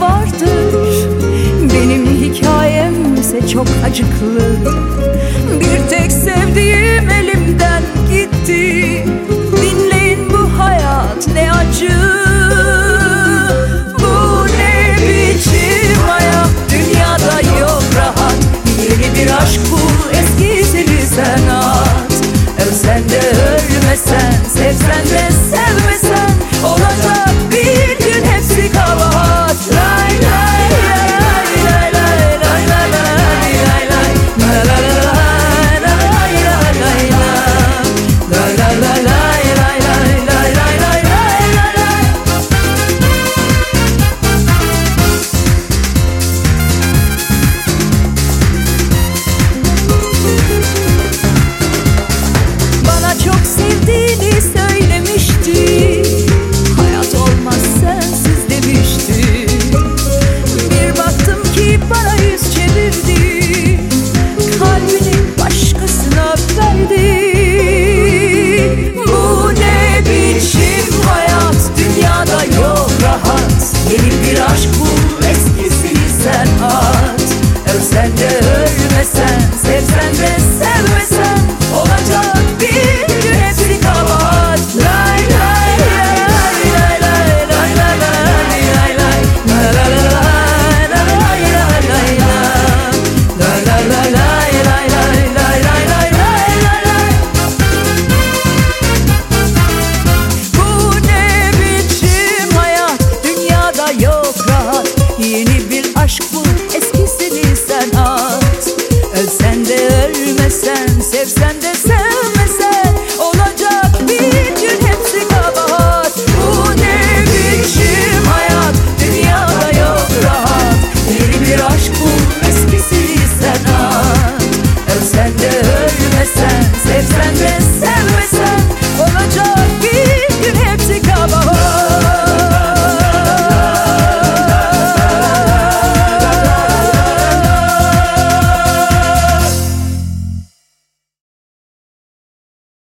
vardır. Benim hikayemse çok acıklı. Bir tek sevdiğim elimden gitti. Dinleyin, bu hayat ne acı. Bu ne biçim hayat, dünyada yok rahat. Yeni bir aşk bul, eskisini sen at. Ölsen de ölmesen, sevsen de sevmesen, olacak bir gün hepsi kabahat. Lay lay lay lay lay lay lay lay lay lay lay çok sevdiğini söylemişti. Hayat olmaz sensiz demişti. Bir baktım ki bana yüz çevirdi. Kalbini başkasına verdi. Bu ne biçim hayat, dünyada yok rahat. Yeni bir aşk bul, eskisini sen at. Ölsen de ölmesen, sevsen de sevmesen, olacak bir gün hepsi kabahat. Lay lay lay lay lay lay lay lay lay lay. Bu ne biçim hayat, dünyada yok rahat. Yeni bir aşk bul, eskisini sen at. Ölsen de ölmesen, sevsen